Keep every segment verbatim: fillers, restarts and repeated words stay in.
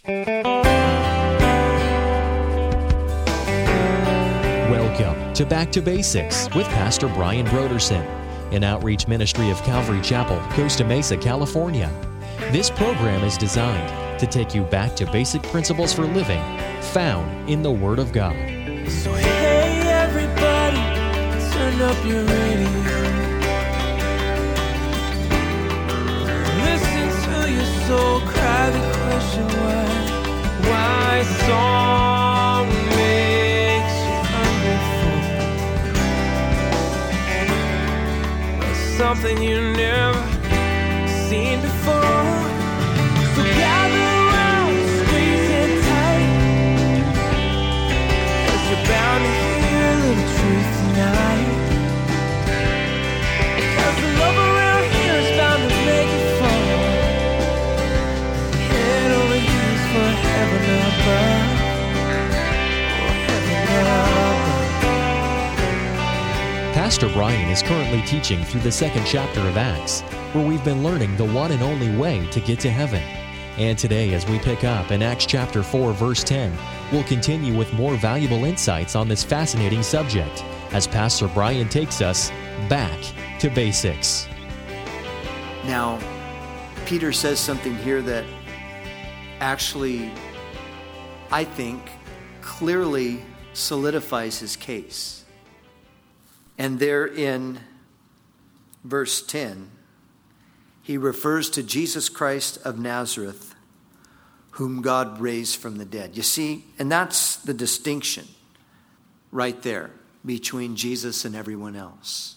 Welcome to Back to Basics with Pastor Brian Broderson, an outreach ministry of Calvary Chapel, Costa Mesa, California. This program is designed to take you back to basic principles for living found in the Word of God. So hey everybody, turn up your radio. Listen to your soul cry the question why, why song makes you hungry for something you never seen before. So gather around, squeeze it tight, 'cause you're bound to hear a little truth tonight. 'Cause the love around here is bound to make it fall. Head over heels for heaven above. Oh, heaven above. Pastor Brian is currently teaching through the second chapter of Acts, where we've been learning the one and only way to get to heaven. And today, as we pick up in Acts chapter four, verse ten, we'll continue with more valuable insights on this fascinating subject as Pastor Brian takes us back to basics. Now, Peter says something here that actually, I think, clearly solidifies his case. And there in verse ten, he refers to Jesus Christ of Nazareth, whom God raised from the dead. You see, and that's the distinction right there between Jesus and everyone else.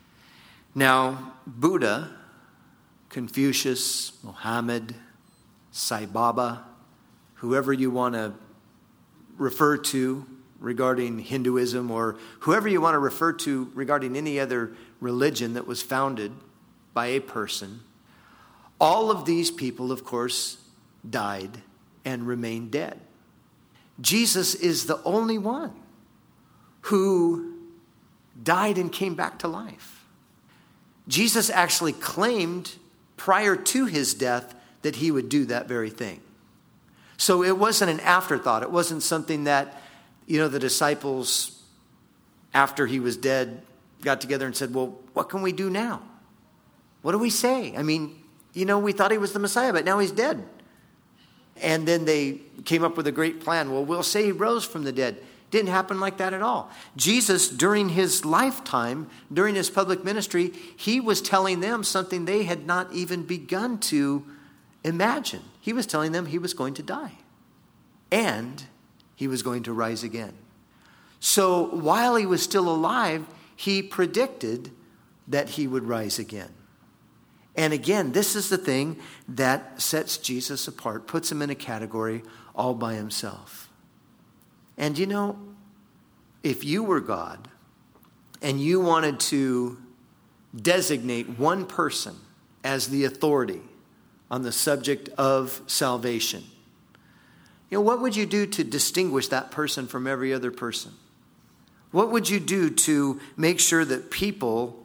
Now, Buddha, Confucius, Muhammad, Sai Baba, whoever you want to refer to regarding Hinduism, or whoever you want to refer to regarding any other religion that was founded by a person, all of these people, of course, died and remained dead. Jesus is the only one who died and came back to life. Jesus actually claimed prior to his death that he would do that very thing. So it wasn't an afterthought. It wasn't something that, you know, the disciples, after he was dead, got together and said, well, what can we do now? What do we say? I mean, you know, we thought he was the Messiah, but now he's dead. And then they came up with a great plan. Well, we'll say he rose from the dead. Didn't happen like that at all. Jesus, during his lifetime, during his public ministry, he was telling them something they had not even begun to imagine. He was telling them he was going to die. And he was going to rise again. So while he was still alive, he predicted that he would rise again. And again, this is the thing that sets Jesus apart, puts him in a category all by himself. And you know, if you were God and you wanted to designate one person as the authority on the subject of salvation, you know, what would you do to distinguish that person from every other person? What would you do to make sure that people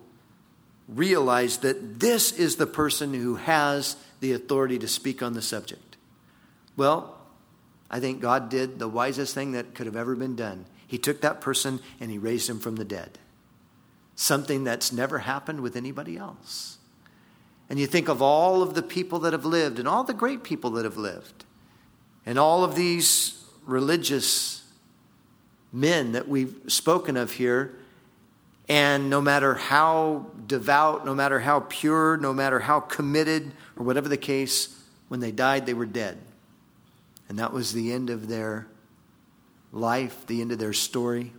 realize that this is the person who has the authority to speak on the subject? Well, I think God did the wisest thing that could have ever been done. He took that person and he raised him from the dead. Something that's never happened with anybody else. And you think of all of the people that have lived and all the great people that have lived and all of these religious men that we've spoken of here. And no matter how devout, no matter how pure, no matter how committed, or whatever the case, when they died, they were dead. And that was the end of their life, the end of their story.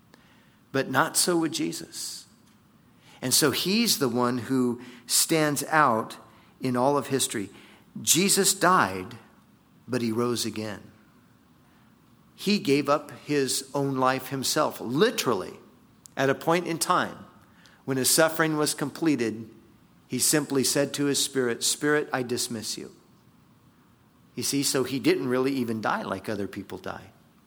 But not so with Jesus. And so he's the one who stands out in all of history. Jesus died, but he rose again. He gave up his own life himself, literally. At a point in time when his suffering was completed, he simply said to his spirit, Spirit, I dismiss you. You see, so he didn't really even die like other people die.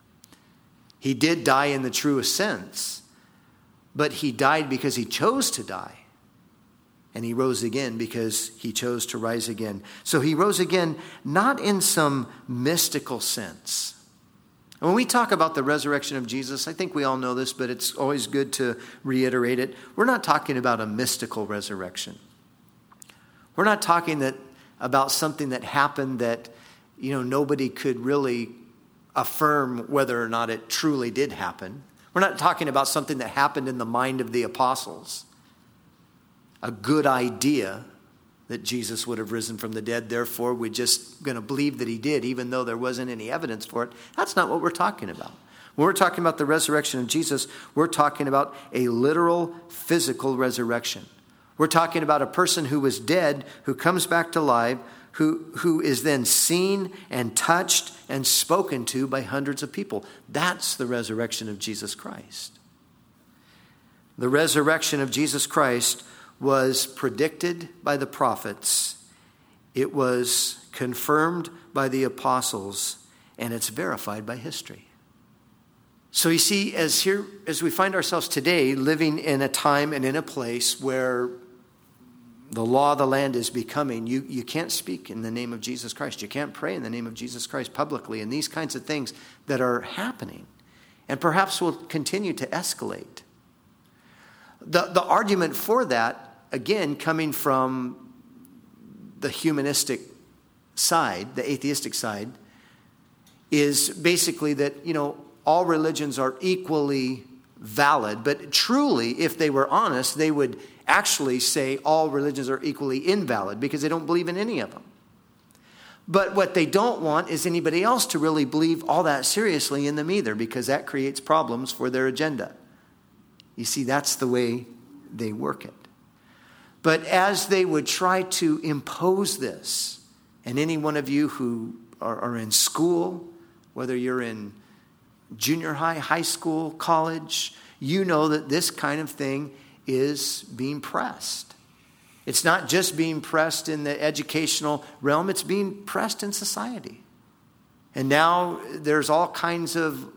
He did die in the truest sense, but he died because he chose to die. And he rose again because he chose to rise again. So he rose again, not in some mystical sense. And when we talk about the resurrection of Jesus, I think we all know this, but it's always good to reiterate it. We're not talking about a mystical resurrection. We're not talking that about something that happened that, you know, nobody could really affirm whether or not it truly did happen. We're not talking about something that happened in the mind of the apostles. A good idea that Jesus would have risen from the dead. Therefore, we're just going to believe that he did, even though there wasn't any evidence for it. That's not what we're talking about. When we're talking about the resurrection of Jesus, we're talking about a literal, physical resurrection. We're talking about a person who was dead, who comes back to life, who, who is then seen and touched and spoken to by hundreds of people. That's the resurrection of Jesus Christ. The resurrection of Jesus Christ was predicted by the prophets. It was confirmed by the apostles, and it's verified by history. So you see, as here, as we find ourselves today living in a time and in a place where the law of the land is becoming, you, you can't speak in the name of Jesus Christ. You can't pray in the name of Jesus Christ publicly, and these kinds of things that are happening and perhaps will continue to escalate. The, the argument for that, again, coming from the humanistic side, the atheistic side, is basically that, you know, all religions are equally valid. But truly, if they were honest, they would actually say all religions are equally invalid because they don't believe in any of them. But what they don't want is anybody else to really believe all that seriously in them either, because that creates problems for their agenda. You see, that's the way they work it. But as they would try to impose this, and any one of you who are, are in school, whether you're in junior high, high school, college, you know that this kind of thing is being pressed. It's not just being pressed in the educational realm, it's being pressed in society. And now there's all kinds of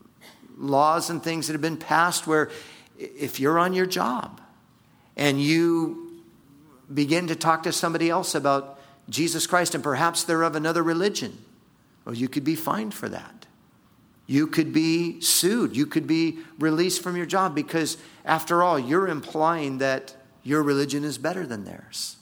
laws and things that have been passed where if you're on your job and you begin to talk to somebody else about Jesus Christ and perhaps they're of another religion, well, you could be fined for that. You could be sued. You could be released from your job because, after all, you're implying that your religion is better than theirs.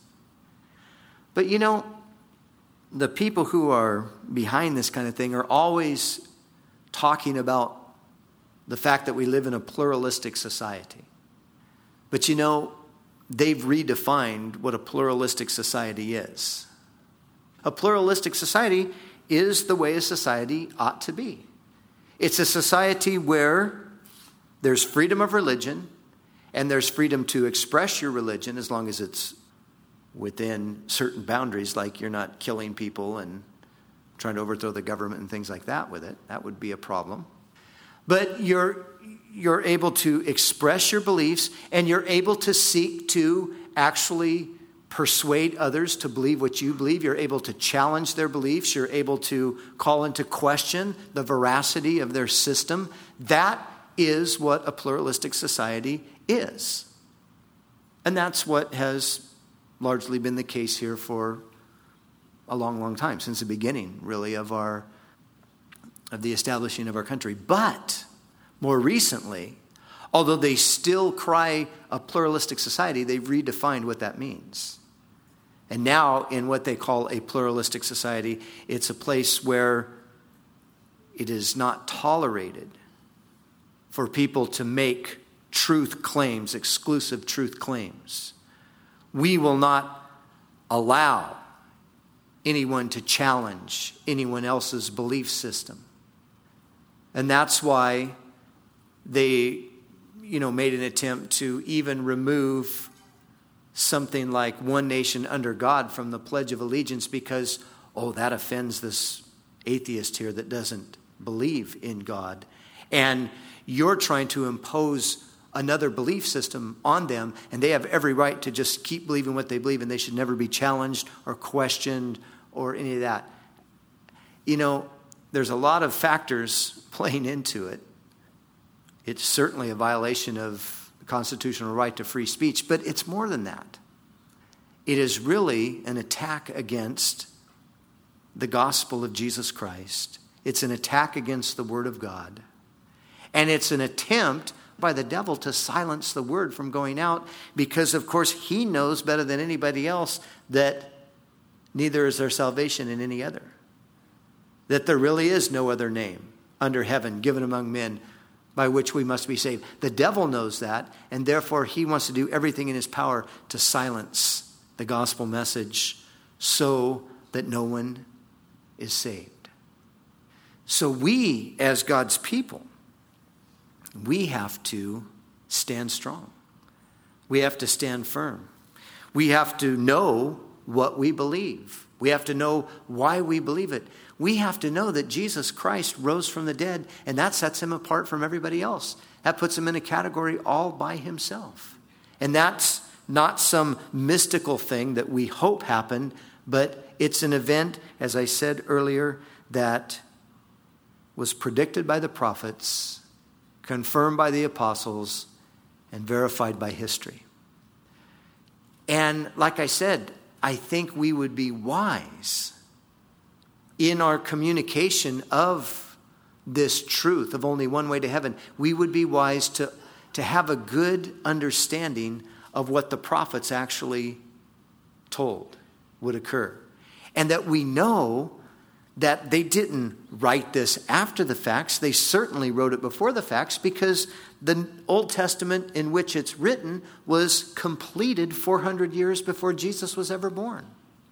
But you know, the people who are behind this kind of thing are always talking about the fact that we live in a pluralistic society. But you know, they've redefined what a pluralistic society is. A pluralistic society is the way a society ought to be. It's a society where there's freedom of religion and there's freedom to express your religion as long as it's within certain boundaries, like you're not killing people and trying to overthrow the government and things like that with it. That would be a problem. But you're you're able to express your beliefs, and you're able to seek to actually persuade others to believe what you believe. You're able to challenge their beliefs. You're able to call into question the veracity of their system. That is what a pluralistic society is. And that's what has largely been the case here for a long, long time, since the beginning, really, of our of the establishing of our country. But more recently, although they still cry a pluralistic society, they've redefined what that means. And now, in what they call a pluralistic society, it's a place where it is not tolerated for people to make truth claims, exclusive truth claims. We will not allow anyone to challenge anyone else's belief system. And that's why they, you know, made an attempt to even remove something like one nation under God from the Pledge of Allegiance because, oh, that offends this atheist here that doesn't believe in God. And you're trying to impose another belief system on them, and they have every right to just keep believing what they believe, and they should never be challenged or questioned or any of that. You know, there's a lot of factors playing into it. It's certainly a violation of the constitutional right to free speech, but it's more than that. it is really an attack against the gospel of Jesus Christ. It's an attack against the Word of God. And it's an attempt by the devil to silence the Word from going out because, of course, he knows better than anybody else that neither is there salvation in any other. That there really is no other name under heaven given among men by which we must be saved. The devil knows that, and therefore he wants to do everything in his power to silence the gospel message so that no one is saved. So we, as God's people, we have to stand strong. We have to stand firm. We have to know what we believe. We have to know why we believe it. We have to know that Jesus Christ rose from the dead, and that sets him apart from everybody else. That puts him in a category all by himself. And that's not some mystical thing that we hope happened, but it's an event, as I said earlier, that was predicted by the prophets, confirmed by the apostles, and verified by history. And like I said, I think we would be wise in our communication of this truth of only one way to heaven. We would be wise to, to have a good understanding of what the prophets actually told would occur. And that we know that they didn't write this after the facts. They certainly wrote it before the facts because the Old Testament in which it's written was completed four hundred years before Jesus was ever born.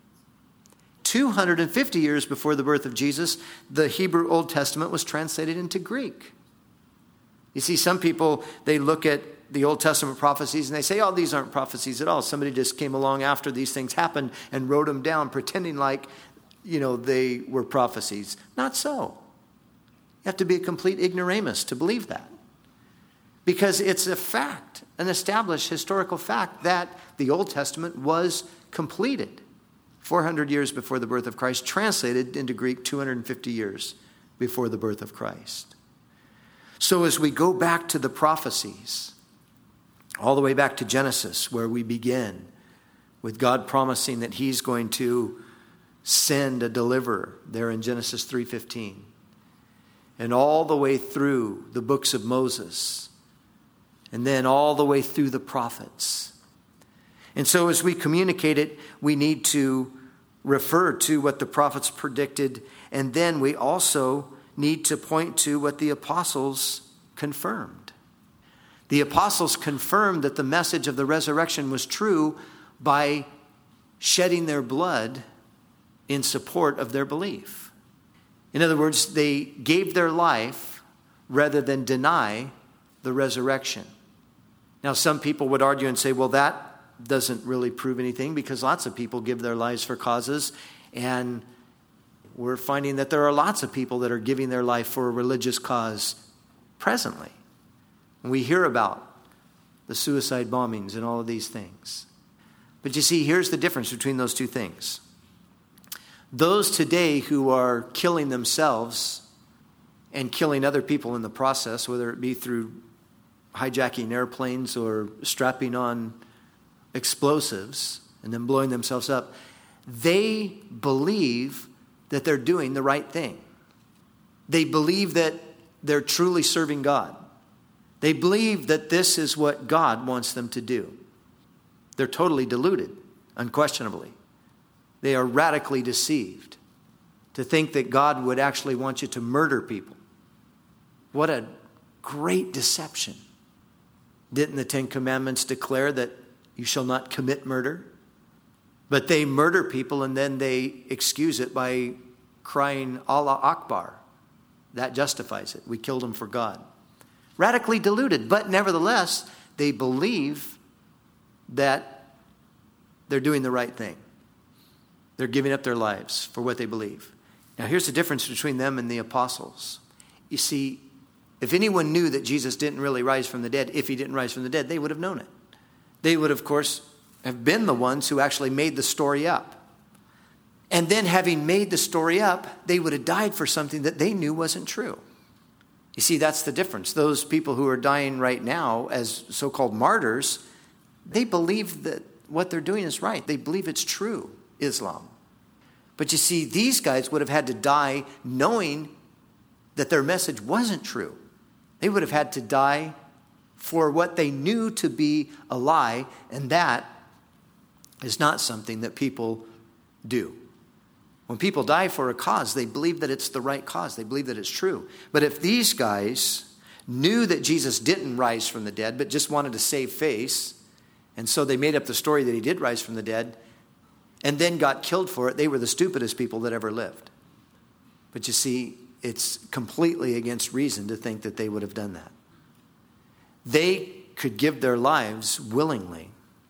two hundred fifty years before the birth of Jesus, the Hebrew Old Testament was translated into Greek. You see, some people, they look at the Old Testament prophecies and they say, oh, these aren't prophecies at all. Somebody just came along after these things happened and wrote them down, pretending like, you know, they were prophecies. Not so. You have to be a complete ignoramus to believe that. Because it's a fact, an established historical fact that the Old Testament was completed four hundred years before the birth of Christ, translated into Greek two hundred fifty years before the birth of Christ. So as we go back to the prophecies, all the way back to Genesis, where we begin with God promising that he's going to send a deliverer there in Genesis three fifteen. And all the way through the books of Moses. And then all the way through the prophets. And so as we communicate it, we need to refer to what the prophets predicted. And then we also need to point to what the apostles confirmed. The apostles confirmed that the message of the resurrection was true by shedding their blood in support of their belief. In other words, they gave their life rather than deny the resurrection. Now, some people would argue and say, well, that doesn't really prove anything because lots of people give their lives for causes, and we're finding that there are lots of people that are giving their life for a religious cause presently. And we hear about the suicide bombings and all of these things. But you see, here's the difference between those two things. Those today who are killing themselves and killing other people in the process, whether it be through hijacking airplanes or strapping on explosives and then blowing themselves up, they believe that they're doing the right thing. They believe that they're truly serving God. They believe that this is what God wants them to do. They're totally deluded, unquestionably. They are radically deceived to think that God would actually want you to murder people. What a great deception. Didn't the Ten Commandments declare that you shall not commit murder? But they murder people and then they excuse it by crying Allah Akbar. That justifies it. We killed them for God. Radically deluded, but nevertheless, they believe that they're doing the right thing. They're giving up their lives for what they believe. Now, here's the difference between them and the apostles. You see, if anyone knew that Jesus didn't really rise from the dead, if he didn't rise from the dead, they would have known it. They would, of course, have been the ones who actually made the story up. And then having made the story up, they would have died for something that they knew wasn't true. You see, that's the difference. Those people who are dying right now as so-called martyrs, they believe that what they're doing is right. They believe it's true, Islam. But you see, these guys would have had to die knowing that their message wasn't true. They would have had to die for what they knew to be a lie, and that is not something that people do. When people die for a cause, they believe that it's the right cause. They believe that it's true. But if these guys knew that Jesus didn't rise from the dead, but just wanted to save face, and so they made up the story that he did rise from the dead, and then got killed for it, they were the stupidest people that ever lived. But you see, it's completely against reason to think that they would have done that. They could give their lives willingly,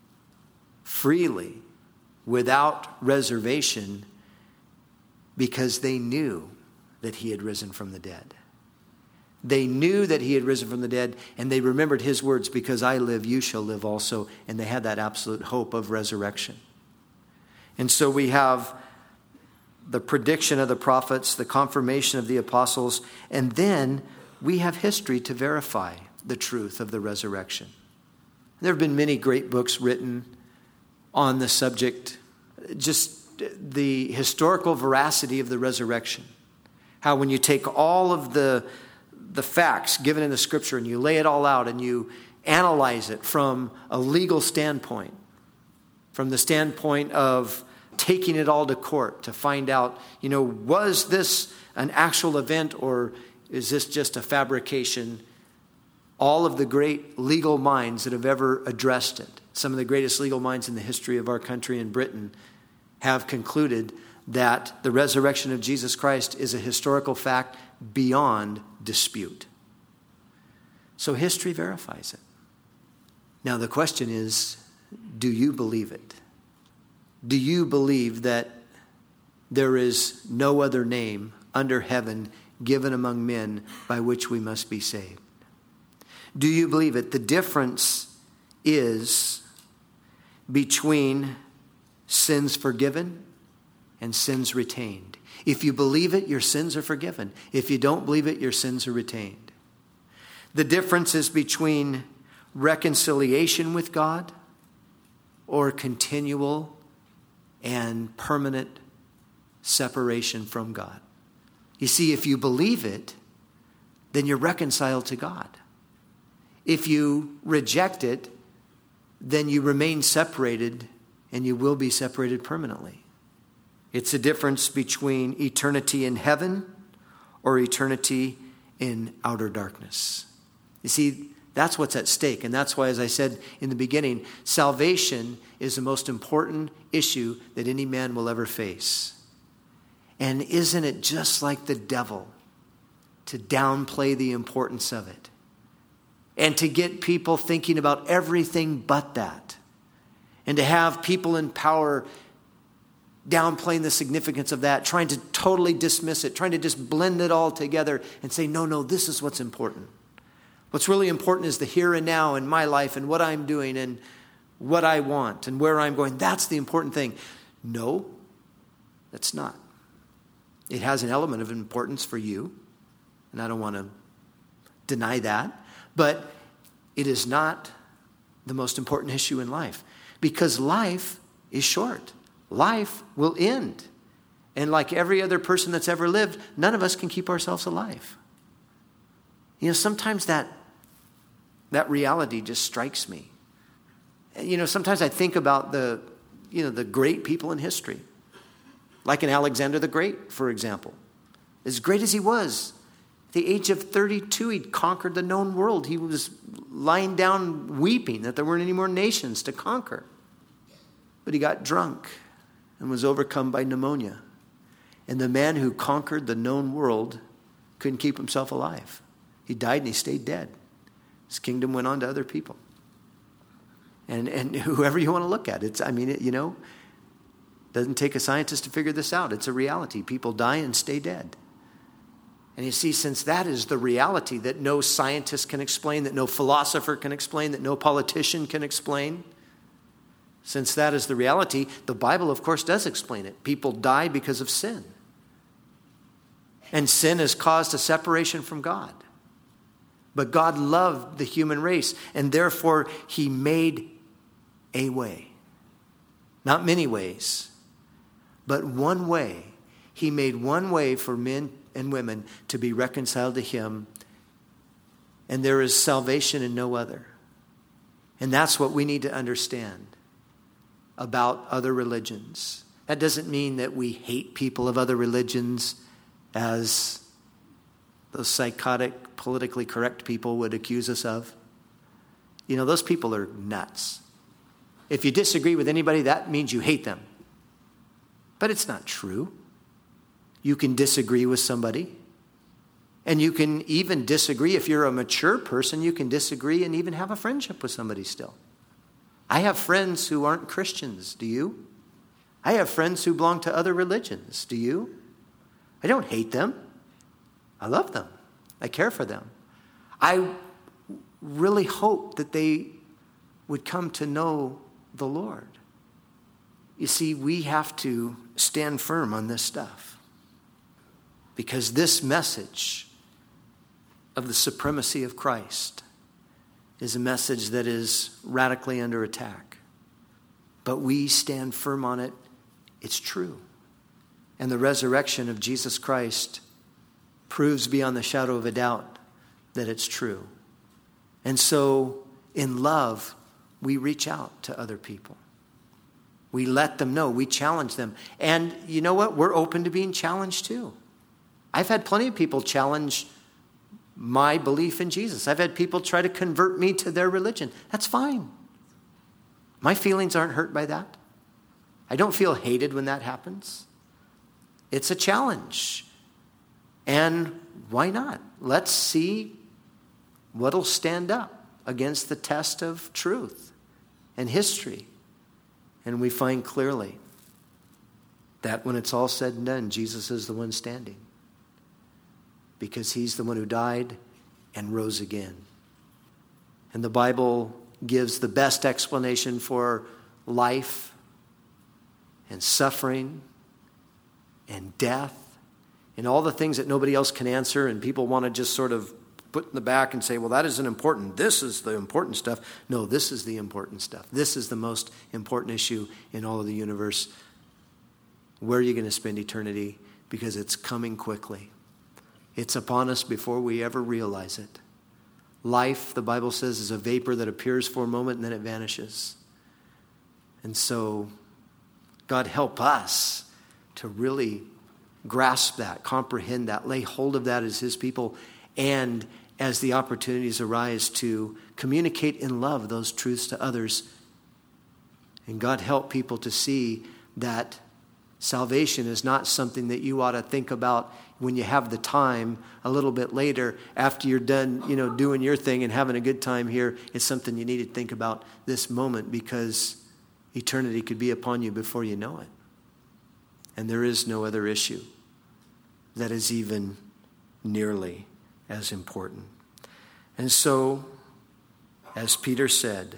freely, without reservation, because they knew that he had risen from the dead. They knew that he had risen from the dead, and they remembered his words, because I live, you shall live also. And they had that absolute hope of resurrection. And so we have the prediction of the prophets, the confirmation of the apostles, and then we have history to verify the truth of the resurrection. There have been many great books written on the subject, just the historical veracity of the resurrection. How when you take all of the, the facts given in the scripture and you lay it all out and you analyze it from a legal standpoint, from the standpoint of taking it all to court to find out, you know, was this an actual event or is this just a fabrication? All of the great legal minds that have ever addressed it, some of the greatest legal minds in the history of our country and Britain, have concluded that the resurrection of Jesus Christ is a historical fact beyond dispute. So history verifies it. Now the question is, do you believe it? Do you believe that there is no other name under heaven given among men by which we must be saved? Do you believe it? The difference is between sins forgiven and sins retained. If you believe it, your sins are forgiven. If you don't believe it, your sins are retained. The difference is between reconciliation with God or continual and permanent separation from God. You see, if you believe it, then you're reconciled to God. If you reject it, then you remain separated and you will be separated permanently. It's a difference between eternity in heaven or eternity in outer darkness. You see, that's what's at stake. And that's why, as I said in the beginning, salvation is the most important issue that any man will ever face. And isn't it just like the devil to downplay the importance of it? And to get people thinking about everything but that. And to have people in power downplaying the significance of that, trying to totally dismiss it, trying to just blend it all together and say, no, no, this is what's important. What's really important is the here and now in my life and what I'm doing and what I want and where I'm going. That's the important thing. No, that's not. It has an element of importance for you, and I don't want to deny that. But it is not the most important issue in life, because life is short. Life will end. And like every other person that's ever lived, none of us can keep ourselves alive. You know, sometimes that, that reality just strikes me. You know, sometimes I think about the, you know, the great people in history, like an Alexander the Great, for example. As great as he was, at the age of thirty-two, he'd conquered the known world. He was lying down weeping that there weren't any more nations to conquer. But he got drunk and was overcome by pneumonia. And the man who conquered the known world couldn't keep himself alive. He died and he stayed dead. His kingdom went on to other people. And and whoever you want to look at, it's, I mean, it, you know, doesn't take a scientist to figure this out. It's a reality. People die and stay dead. And you see, since that is the reality that no scientist can explain, that no philosopher can explain, that no politician can explain, since that is the reality, the Bible, of course, does explain it. People die because of sin. And sin has caused a separation from God. But God loved the human race, and therefore he made a way. Not many ways, but one way. He made one way for men and women to be reconciled to him, and there is salvation in no other. And that's what we need to understand about other religions. That doesn't mean that we hate people of other religions, as those psychotic, politically correct people would accuse us of. You know, those people are nuts. If you disagree with anybody, that means you hate them. But it's not true. You can disagree with somebody. And you can even disagree. If you're a mature person, you can disagree and even have a friendship with somebody still. I have friends who aren't Christians. Do you? I have friends who belong to other religions. Do you? I don't hate them. I love them. I care for them. I really hope that they would come to know the Lord. You see, we have to stand firm on this stuff, because this message of the supremacy of Christ is a message that is radically under attack. But we stand firm on it. It's true. And the resurrection of Jesus Christ proves beyond the shadow of a doubt that it's true. And so, in love, we reach out to other people. We let them know. We challenge them. And you know what? We're open to being challenged too. I've had plenty of people challenge my belief in Jesus. I've had people try to convert me to their religion. That's fine. My feelings aren't hurt by that. I don't feel hated when that happens. It's a challenge. And why not? Let's see what'll stand up against the test of truth and history. And we find clearly that when it's all said and done, Jesus is the one standing, because he's the one who died and rose again. And the Bible gives the best explanation for life and suffering and death and all the things that nobody else can answer, and people want to just sort of put in the back and say, well, that isn't important. This is the important stuff. No, this is the important stuff. This is the most important issue in all of the universe. Where are you going to spend eternity? Because it's coming quickly. It's upon us before we ever realize it. Life, the Bible says, is a vapor that appears for a moment and then it vanishes. And so, God help us to really grasp that, comprehend that, lay hold of that as his people, and as the opportunities arise to communicate in love those truths to others. And God help people to see that salvation is not something that you ought to think about when you have the time a little bit later after you're done, you know, doing your thing and having a good time here. It's something you need to think about this moment, because eternity could be upon you before you know it. And there is no other issue that is even nearly as important. And so, as Peter said,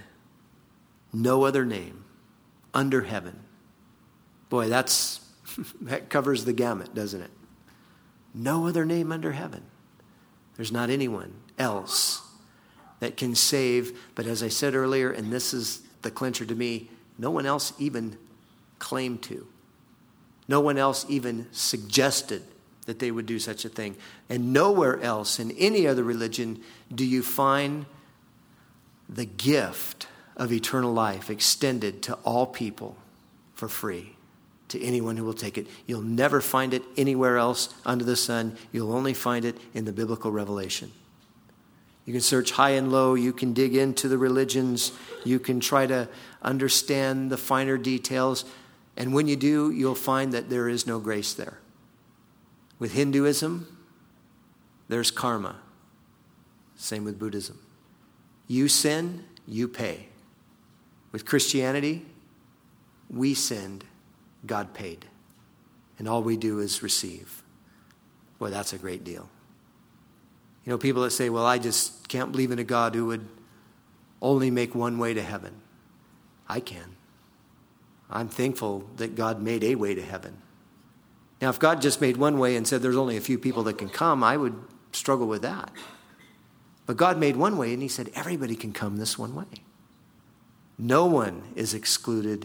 no other name under heaven. Boy, that's that covers the gamut, doesn't it? No other name under heaven. There's not anyone else that can save. But as I said earlier, and this is the clincher to me, no one else even claimed to. No one else even suggested that they would do such a thing. And nowhere else in any other religion do you find the gift of eternal life extended to all people for free, to anyone who will take it. You'll never find it anywhere else under the sun. You'll only find it in the biblical revelation. You can search high and low. You can dig into the religions. You can try to understand the finer details. And when you do, you'll find that there is no grace there. With Hinduism, there's karma. Same with Buddhism. You sin, you pay. With Christianity, we sinned, God paid. And all we do is receive. Boy, that's a great deal. You know, people that say, well, I just can't believe in a God who would only make one way to heaven. I can. I'm thankful that God made a way to heaven. Now, if God just made one way and said there's only a few people that can come, I would struggle with that. But God made one way, and he said everybody can come this one way. No one is excluded.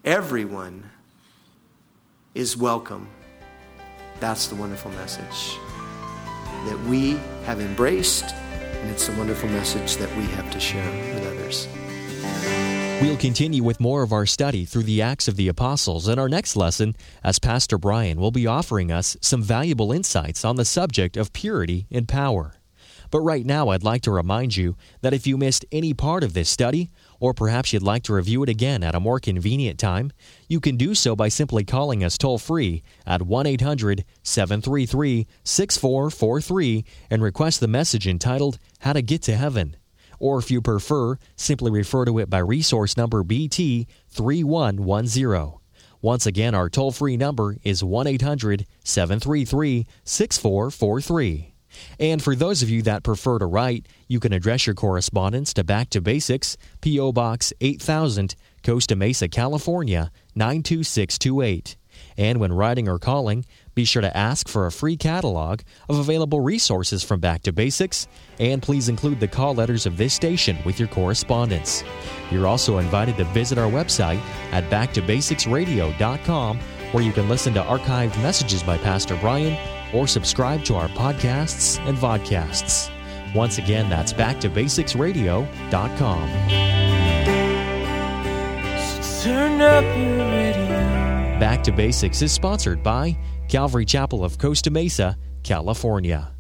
everyone is welcome. That's the wonderful message that we have embraced, and it's the wonderful message that we have to share with others. We'll continue with more of our study through the Acts of the Apostles in our next lesson, as Pastor Brian will be offering us some valuable insights on the subject of purity and power. But right now, I'd like to remind you that if you missed any part of this study, or perhaps you'd like to review it again at a more convenient time, you can do so by simply calling us toll-free at one eight hundred, seven three three, six four four three and request the message entitled, How to Get to Heaven. Or if you prefer, simply refer to it by resource number B T three one one zero. Once again, our toll-free number is one eight hundred, seven three three, six four four three. And for those of you that prefer to write, you can address your correspondence to Back to Basics, P O. Box eight thousand, Costa Mesa, California, nine two six two eight. And when writing or calling, be sure to ask for a free catalog of available resources from Back to Basics, and please include the call letters of this station with your correspondence. You're also invited to visit our website at back to basics radio dot com, where you can listen to archived messages by Pastor Brian or subscribe to our podcasts and vodcasts. Once again, that's back to basics radio dot com. So turn up your radio. Back to Basics is sponsored by Calvary Chapel of Costa Mesa, California.